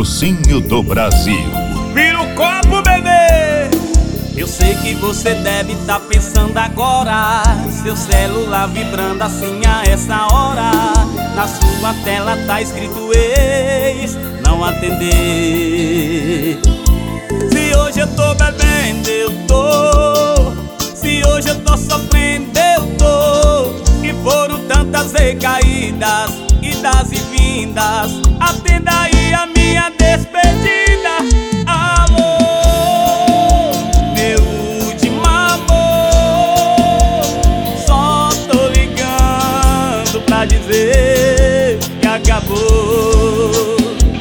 docinho do Brasil. Vira o copo, bebê! Eu sei que você deve estar pensando agora, seu celular vibrando assim a essa hora. Na sua tela tá escrito ex, não atender. Se hoje eu tô bebendo, eu tô. Se hoje eu tô sofrendo, eu tô. E foram tantas recaídas, idas e vindas. Atenda aí a minha despedida. Alô, meu último amor, só tô ligando pra dizer que acabou.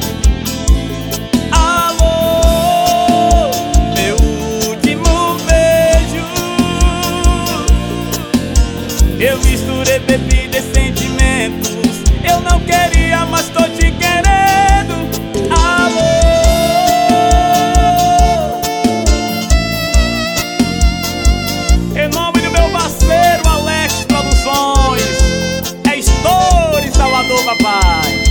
Alô, meu último beijo. Eu misturei bebida e sentimentos. Eu não queria, mas tô te querendo. Alô. Em nome do meu parceiro Alex Produções, é Estoure Salvador, papai.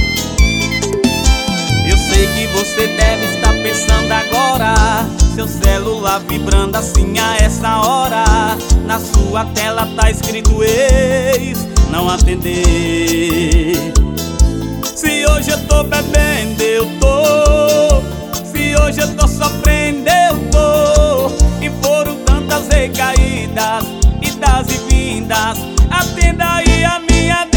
Eu sei que você deve estar pensando agora, seu celular vibrando assim a essa hora. Na sua tela tá escrito ex, não atender. Se hoje eu tô bebendo, eu tô. Se hoje eu tô sofrendo, eu tô. E foram tantas recaídas, idas e vindas. Atenda aí a minha